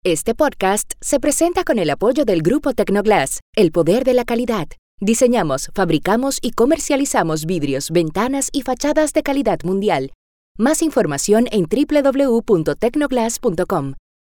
Este podcast se presenta con el apoyo del Grupo Tecnoglass, el poder de la calidad. Diseñamos, fabricamos y comercializamos vidrios, ventanas y fachadas de calidad mundial. Más información en www.tecnoglass.com.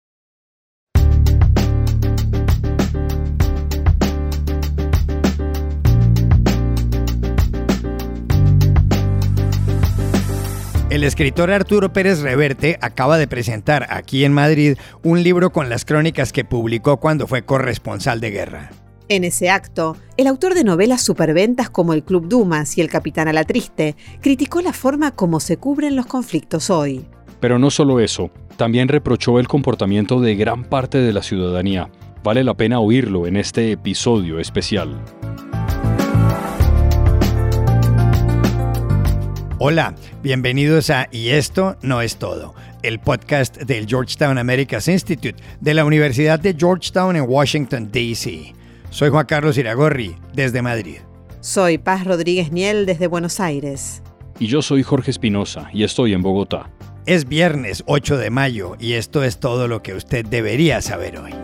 El escritor Arturo Pérez Reverte acaba de presentar aquí en Madrid un libro con las crónicas que publicó cuando fue corresponsal de guerra. En ese acto, el autor de novelas superventas como El Club Dumas y El Capitán a la Triste criticó la forma como se cubren los conflictos hoy. Pero no solo eso, también reprochó el comportamiento de gran parte de la ciudadanía. Vale la pena oírlo en este episodio especial. Hola, bienvenidos a Y esto no es todo, el podcast del Georgetown Americas Institute de la Universidad de Georgetown en Washington, D.C. Soy Juan Carlos Iragorri, desde Madrid. Soy Paz Rodríguez Niel, desde Buenos Aires. Y yo soy Jorge Espinosa, y estoy en Bogotá. Es viernes 8 de mayo, y esto es todo lo que usted debería saber hoy.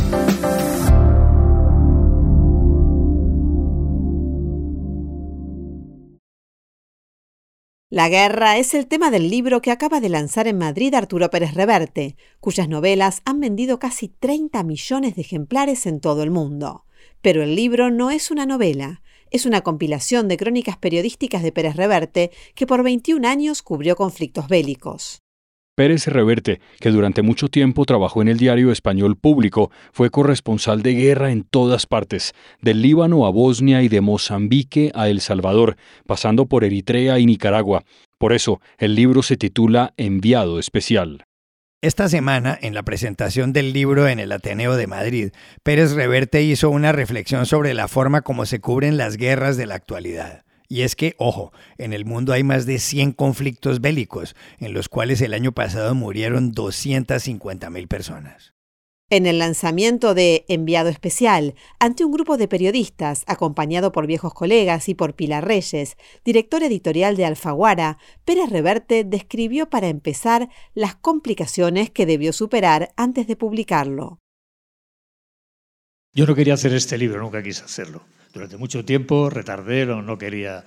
La guerra es el tema del libro que acaba de lanzar en Madrid Arturo Pérez Reverte, cuyas novelas han vendido casi 30 millones de ejemplares en todo el mundo. Pero el libro no es una novela, es una compilación de crónicas periodísticas de Pérez Reverte que por 21 años cubrió conflictos bélicos. Pérez Reverte, que durante mucho tiempo trabajó en el diario español Público, fue corresponsal de guerra en todas partes, del Líbano a Bosnia y de Mozambique a El Salvador, pasando por Eritrea y Nicaragua. Por eso, el libro se titula Enviado Especial. Esta semana, en la presentación del libro en el Ateneo de Madrid, Pérez Reverte hizo una reflexión sobre la forma como se cubren las guerras de la actualidad. Y es que, ojo, en el mundo hay más de 100 conflictos bélicos, en los cuales el año pasado murieron 250,000 personas. En el lanzamiento de Enviado Especial, ante un grupo de periodistas, acompañado por viejos colegas y por Pilar Reyes, directora editorial de Alfaguara, Pérez Reverte describió para empezar las complicaciones que debió superar antes de publicarlo. Yo no quería hacer este libro, nunca quise hacerlo. Durante mucho tiempo retardé, no quería.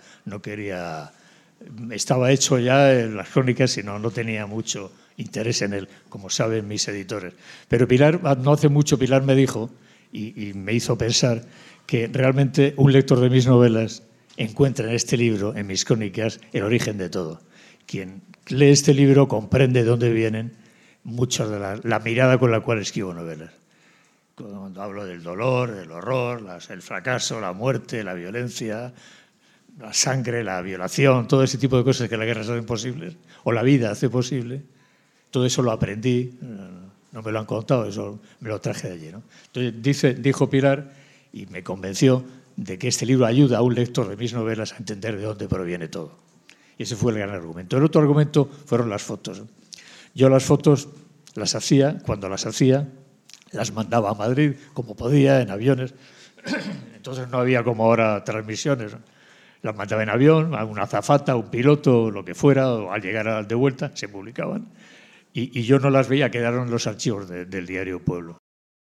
Estaba hecho ya en las crónicas y no tenía mucho interés en él, como saben mis editores. Pero Pilar, no hace mucho, Pilar me dijo y me hizo pensar que realmente un lector de mis novelas encuentra en este libro, en mis crónicas, el origen de todo. Quien lee este libro comprende de dónde vienen muchas de la mirada con la cual escribo novelas. Cuando hablo del dolor, del horror, el fracaso, la muerte, la violencia, la sangre, la violación, todo ese tipo de cosas que la guerra hace posibles, o la vida hace posible, todo eso lo aprendí, no me lo han contado, eso me lo traje de allí, ¿no? Entonces dijo Pilar, y me convenció de que este libro ayuda a un lector de mis novelas a entender de dónde proviene todo. Y ese fue el gran argumento. El otro argumento fueron las fotos. Yo las fotos las hacía, cuando las hacía, las mandaba a Madrid, como podía, en aviones. Entonces no había como ahora transmisiones. Las mandaba en avión, a una azafata, a un piloto, lo que fuera, o al llegar de vuelta, se publicaban. Y yo no las veía, quedaron en los archivos del diario Pueblo.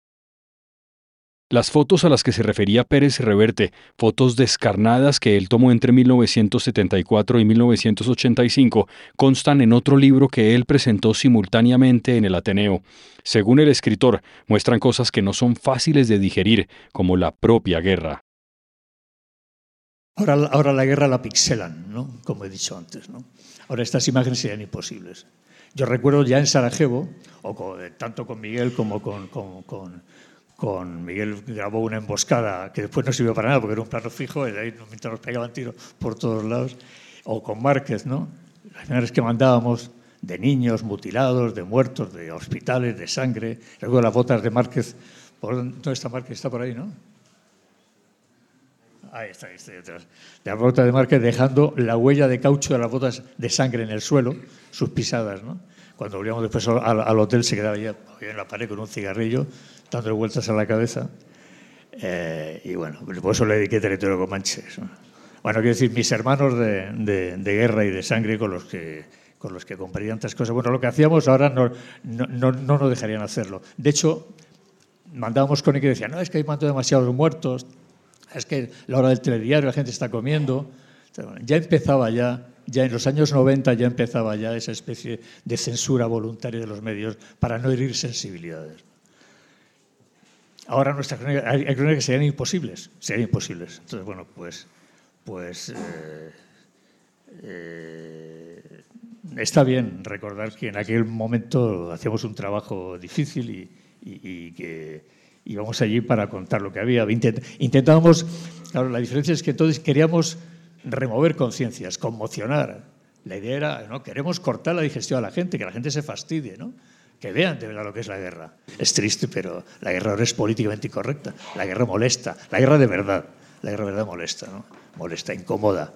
Las fotos a las que se refería Pérez Reverte, fotos descarnadas que él tomó entre 1974 y 1985, constan en otro libro que él presentó simultáneamente en el Ateneo. Según el escritor, muestran cosas que no son fáciles de digerir, como la propia guerra. Ahora la guerra la pixelan, ¿no? Como he dicho antes, ¿no? Ahora estas imágenes serían imposibles. Yo recuerdo ya en Sarajevo, tanto con Miguel como con Miguel grabó una emboscada que después no sirvió para nada porque era un plano fijo y de ahí mientras nos pegaban tiros por todos lados, o con Márquez, ¿no? Las imágenes que mandábamos de niños mutilados, de muertos, de hospitales, de sangre. Recuerdo las botas de Márquez. ¿Dónde está Márquez? Está por ahí, ¿no? Ahí está detrás. De la bota de Márquez dejando la huella de caucho de las botas de sangre en el suelo, sus pisadas, ¿no? Cuando volvíamos después al hotel se quedaba ya en la pared con un cigarrillo, dando vueltas a la cabeza. Y bueno, por eso le dediqué Territorio Comanche. ¿No? Bueno, quiero decir, mis hermanos de guerra y de sangre con los que compartían tantas cosas. Bueno, lo que hacíamos ahora no nos dejarían hacerlo. De hecho, mandábamos crónicas y decían, no, es que hay demasiados muertos, es que a la hora del telediario la gente está comiendo. Ya empezaba ya en los años 90 ya empezaba ya esa especie de censura voluntaria de los medios para no herir sensibilidades. Ahora nuestras crónicas, hay crónicas que serían imposibles. Entonces, bueno, está bien recordar que en aquel momento hacíamos un trabajo difícil y que íbamos allí para contar lo que había. Intentábamos, claro, la diferencia es que entonces queríamos remover conciencias, conmocionar. La idea era, ¿no? Queremos cortar la digestión a la gente, que la gente se fastidie, ¿no? Que vean de verdad lo que es la guerra. Es triste, pero la guerra ahora es políticamente incorrecta. La guerra molesta. La guerra de verdad. La guerra de verdad molesta, ¿no? Molesta, incomoda.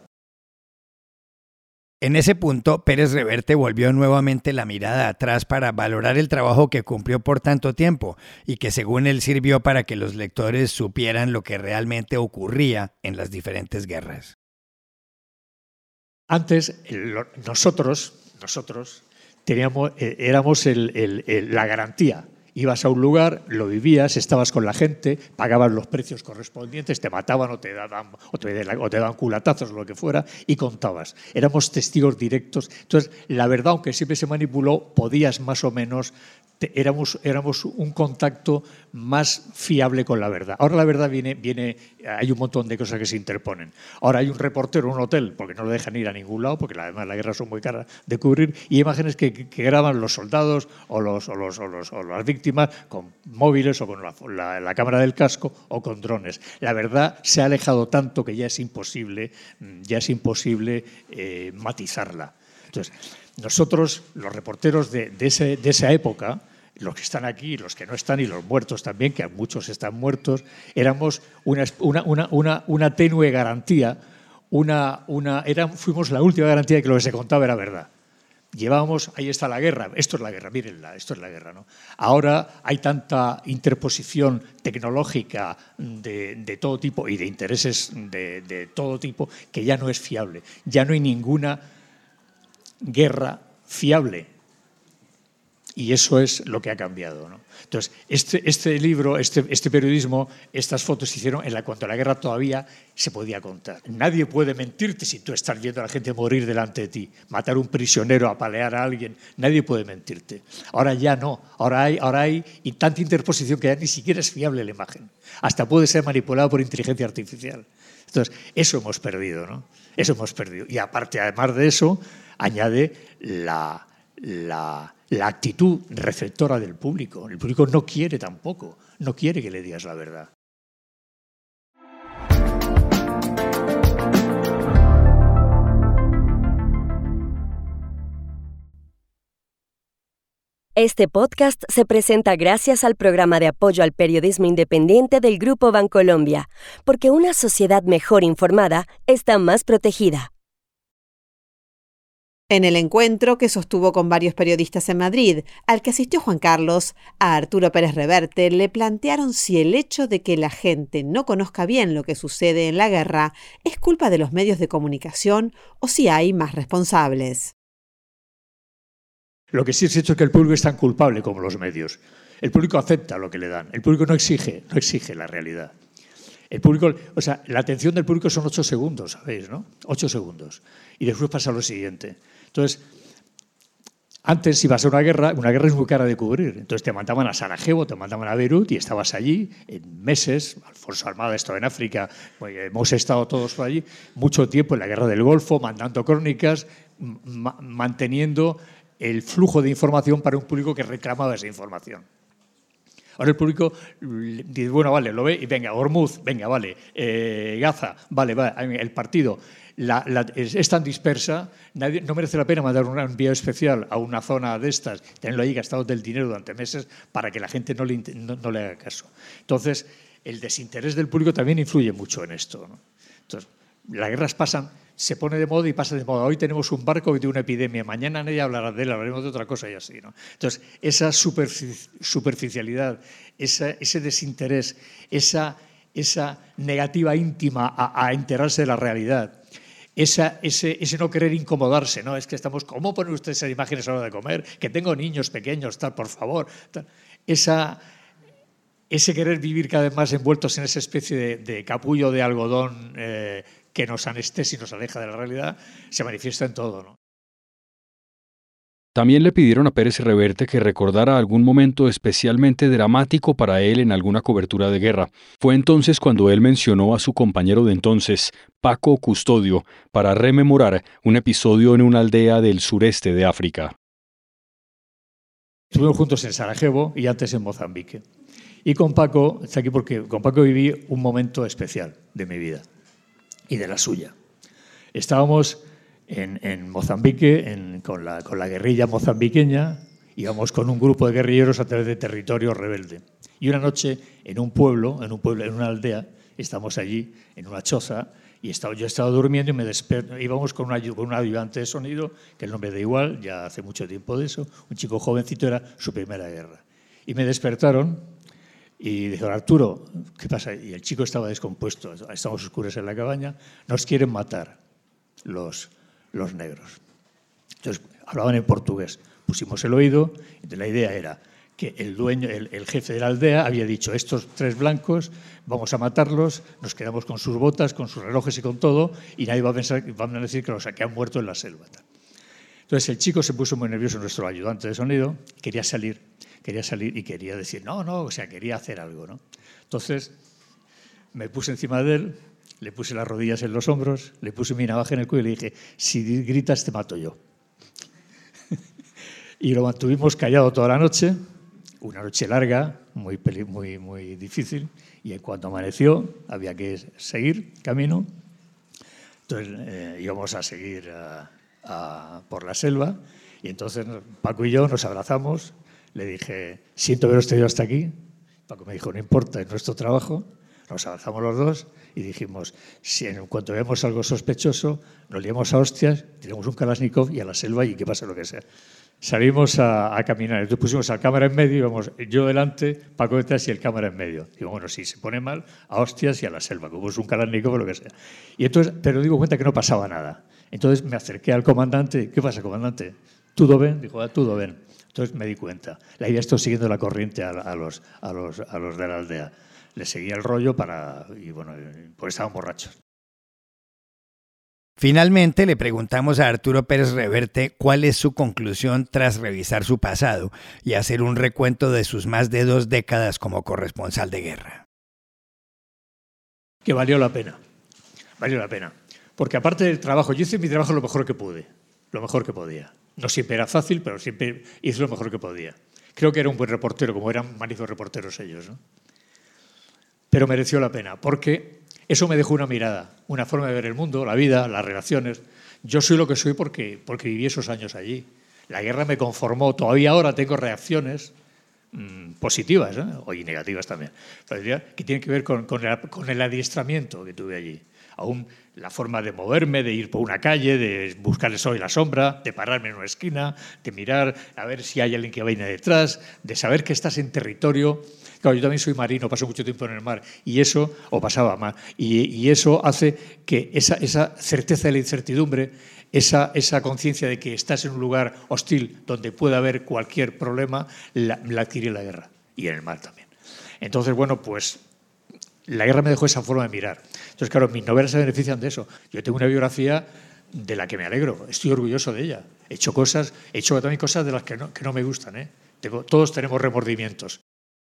En ese punto, Pérez Reverte volvió nuevamente la mirada atrás para valorar el trabajo que cumplió por tanto tiempo y que según él sirvió para que los lectores supieran lo que realmente ocurría en las diferentes guerras. Antes, nosotros éramos la garantía. Ibas a un lugar, lo vivías, estabas con la gente, pagabas los precios correspondientes, te mataban o te daban culatazos o lo que fuera y contabas. Éramos testigos directos. Entonces, la verdad, aunque siempre se manipuló, podías más o menos... Éramos un contacto más fiable con la verdad. Ahora la verdad viene, hay un montón de cosas que se interponen. Ahora hay un reportero en un hotel, porque no lo dejan ir a ningún lado, porque además las guerras son muy caras de cubrir, y hay imágenes que graban los soldados o las víctimas con móviles o con la cámara del casco o con drones. La verdad se ha alejado tanto que ya es imposible matizarla. Entonces, nosotros, los reporteros de esa época, los que están aquí, los que no están y los muertos también, que muchos están muertos, éramos una tenue garantía, fuimos la última garantía de que lo que se contaba era verdad. Llevábamos, ahí está la guerra, esto es la guerra, mírenla, esto es la guerra, ¿no? Ahora hay tanta interposición tecnológica de todo tipo y de intereses de todo tipo que ya no es fiable, ya no hay ninguna guerra fiable. Y eso es lo que ha cambiado, ¿no? Entonces, este libro, este periodismo, estas fotos se hicieron cuando la guerra todavía se podía contar. Nadie puede mentirte si tú estás viendo a la gente morir delante de ti, matar a un prisionero, apalear a alguien. Nadie puede mentirte. Ahora ya no. Ahora hay y tanta interposición que ya ni siquiera es fiable la imagen. Hasta puede ser manipulado por inteligencia artificial. Entonces, eso hemos perdido, ¿no? Eso hemos perdido. Y aparte, además de eso, añade la actitud receptora del público. El público no quiere tampoco, no quiere que le digas la verdad. Este podcast se presenta gracias al programa de apoyo al periodismo independiente del Grupo Bancolombia, porque una sociedad mejor informada está más protegida. En el encuentro que sostuvo con varios periodistas en Madrid, al que asistió Juan Carlos, a Arturo Pérez Reverte le plantearon si el hecho de que la gente no conozca bien lo que sucede en la guerra es culpa de los medios de comunicación o si hay más responsables. Lo que sí es hecho es que el público es tan culpable como los medios. El público acepta lo que le dan. El público no exige la realidad. El público, o sea, la atención del público son 8 segundos, ¿sabéis, no? 8 segundos. Y después pasa lo siguiente. Entonces, antes ibas a una guerra es muy cara de cubrir. Entonces te mandaban a Sarajevo, te mandaban a Beirut y estabas allí en meses. Alfonso Armada estaba en África, hemos estado todos por allí mucho tiempo en la guerra del Golfo, mandando crónicas, manteniendo el flujo de información para un público que reclamaba esa información. Ahora el público dice, bueno, vale, lo ve y venga, Hormuz, venga, vale, Gaza, vale, el partido. Es tan dispersa, no merece la pena mandar un envío especial a una zona de estas, tenerlo ahí gastado del dinero durante meses para que la gente no le haga caso. Entonces, el desinterés del público también influye mucho en esto, ¿no? Entonces, las guerras pasan, se pone de moda y pasa de moda. Hoy tenemos un barco y de una epidemia, mañana nadie hablará de él, hablaremos de otra cosa y así, ¿no? Entonces, esa superficialidad, ese desinterés, esa negativa íntima a enterarse de la realidad, ese no querer incomodarse, ¿no? Es que estamos, ¿cómo ponen ustedes esas imágenes a la hora de comer? Que tengo niños pequeños, tal, por favor. Tal. Ese querer vivir cada vez más envueltos en esa especie de capullo de algodón que nos anestesia y nos aleja de la realidad, se manifiesta en todo, ¿no? También le pidieron a Pérez Reverte que recordara algún momento especialmente dramático para él en alguna cobertura de guerra. Fue entonces cuando él mencionó a su compañero de entonces, Paco Custodio, para rememorar un episodio en una aldea del sureste de África. Estuvimos juntos en Sarajevo y antes en Mozambique. Y con Paco, está aquí porque con Paco viví un momento especial de mi vida y de la suya. Estábamos en Mozambique con la guerrilla mozambiqueña, íbamos con un grupo de guerrilleros a través de territorio rebelde. Y una noche en una aldea, estamos allí en una choza y yo estaba durmiendo y me desperté. Íbamos con un ayudante de sonido, que el nombre da igual, ya hace mucho tiempo de eso, un chico jovencito, era su primera guerra. Y me despertaron y dijeron, Arturo, ¿qué pasa? Y el chico estaba descompuesto, estamos oscuros en la cabaña, nos quieren matar los negros. Entonces hablaban en portugués, pusimos el oído, y la idea era que el dueño, el jefe de la aldea había dicho, estos 3 blancos vamos a matarlos, nos quedamos con sus botas, con sus relojes y con todo, y nadie va a pensar, van a decir que han muerto en la selva. Entonces el chico se puso muy nervioso, nuestro ayudante de sonido, quería salir y quería decir, quería hacer algo, ¿no? Entonces me puse encima de él, le puse las rodillas en los hombros, le puse mi navaja en el cuello y le dije, si gritas te mato yo. Y lo mantuvimos callado toda la noche, una noche larga, muy difícil, y cuando amaneció había que seguir camino. Entonces íbamos a seguir por la selva, y entonces Paco y yo nos abrazamos, le dije, siento haberos traído hasta aquí. Paco me dijo, no importa, es nuestro trabajo. Nos abrazamos los dos y dijimos, si en cuanto veamos algo sospechoso, nos liamos a hostias, tiramos un Kalashnikov y a la selva y que pase lo que sea. Salimos a caminar, entonces pusimos la cámara en medio, íbamos yo delante, Paco detrás y el cámara en medio. Digo, bueno, si se pone mal, a hostias y a la selva, como es un Kalashnikov o lo que sea. Y entonces, pero digo cuenta que no pasaba nada. Entonces me acerqué al comandante, ¿qué pasa, comandante? ¿Todo bien? Dijo, todo bien. Entonces me di cuenta. La idea estoy siguiendo la corriente a los de la aldea. Le seguía el rollo y bueno, pues estaban borrachos. Finalmente le preguntamos a Arturo Pérez Reverte cuál es su conclusión tras revisar su pasado y hacer un recuento de sus más de 2 décadas como corresponsal de guerra. Que valió la pena. Porque aparte del trabajo, yo hice mi trabajo lo mejor que podía. No siempre era fácil, pero siempre hice lo mejor que podía. Creo que era un buen reportero, como eran magníficos reporteros ellos, ¿no? Pero mereció la pena, porque eso me dejó una mirada, una forma de ver el mundo, la vida, las relaciones. Yo soy lo que soy porque viví esos años allí. La guerra me conformó. Todavía ahora tengo reacciones positivas, ¿no? Y negativas también, pero diría que tienen que ver con el adiestramiento que tuve allí. Aún la forma de moverme, de ir por una calle, de buscar el sol y la sombra, de pararme en una esquina, de mirar a ver si hay alguien que viene detrás, de saber que estás en territorio. Claro, yo también soy marino, paso mucho tiempo en el mar, y eso, o pasaba mal, y eso hace que esa certeza de la incertidumbre, esa conciencia de que estás en un lugar hostil donde puede haber cualquier problema, la adquirí en la guerra, y en el mar también. Entonces, bueno, pues la guerra me dejó esa forma de mirar. Entonces, claro, mis novelas se benefician de eso. Yo tengo una biografía de la que me alegro, estoy orgulloso de ella. He hecho también cosas de las que no me gustan, ¿eh? Todos tenemos remordimientos.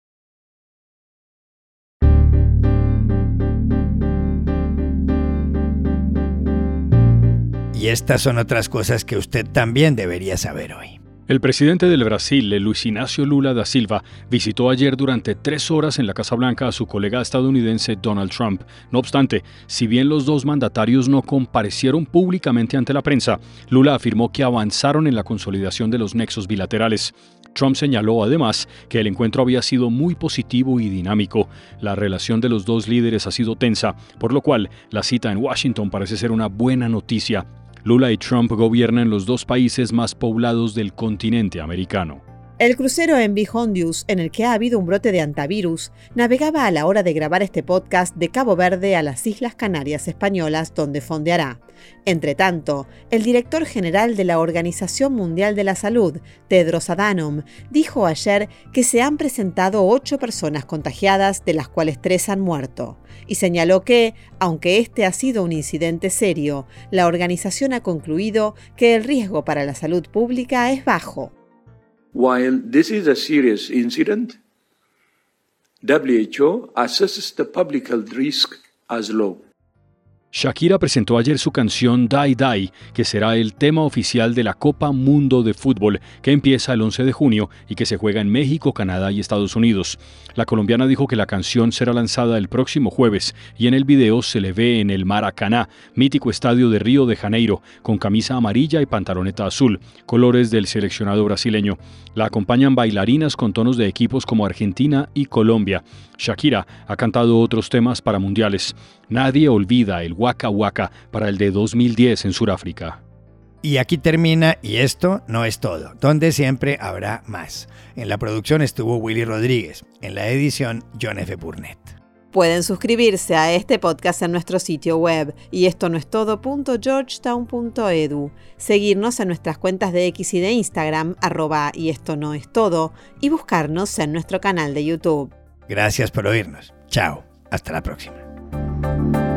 Y estas son otras cosas que usted también debería saber hoy. El presidente del Brasil, Luis Inácio Lula da Silva, visitó ayer durante 3 horas en la Casa Blanca a su colega estadounidense Donald Trump. No obstante, si bien los dos mandatarios no comparecieron públicamente ante la prensa, Lula afirmó que avanzaron en la consolidación de los nexos bilaterales. Trump señaló además que el encuentro había sido muy positivo y dinámico. La relación de los dos líderes ha sido tensa, por lo cual la cita en Washington parece ser una buena noticia. Lula y Trump gobiernan los dos países más poblados del continente americano. El crucero MV Hondius, en el que ha habido un brote de antivirus, navegaba a la hora de grabar este podcast de Cabo Verde a las Islas Canarias españolas, donde fondeará. Entretanto, el director general de la Organización Mundial de la Salud, Tedros Adhanom, dijo ayer que se han presentado 8 personas contagiadas, de las cuales 3 han muerto, y señaló que, aunque este ha sido un incidente serio, la organización ha concluido que el riesgo para la salud pública es bajo. While this is a serious incident, WHO assesses the public health risk as low. Shakira presentó ayer su canción Die Die, que será el tema oficial de la Copa Mundo de Fútbol, que empieza el 11 de junio y que se juega en México, Canadá y Estados Unidos. La colombiana dijo que la canción será lanzada el próximo jueves y en el video se le ve en el Maracaná, mítico estadio de Río de Janeiro, con camisa amarilla y pantaloneta azul, colores del seleccionado brasileño. La acompañan bailarinas con tonos de equipos como Argentina y Colombia. Shakira ha cantado otros temas para mundiales. Nadie olvida el Waka Waka para el de 2010 en Sudáfrica. Y aquí termina Y esto no es todo, donde siempre habrá más. En la producción estuvo Willy Rodríguez, en la edición John F. Burnett. Pueden suscribirse a este podcast en nuestro sitio web yestonoestodo.georgetown.edu, seguirnos en nuestras cuentas de X y de Instagram, @yestonoestodo, y buscarnos en nuestro canal de YouTube. Gracias por oírnos. Chao. Hasta la próxima.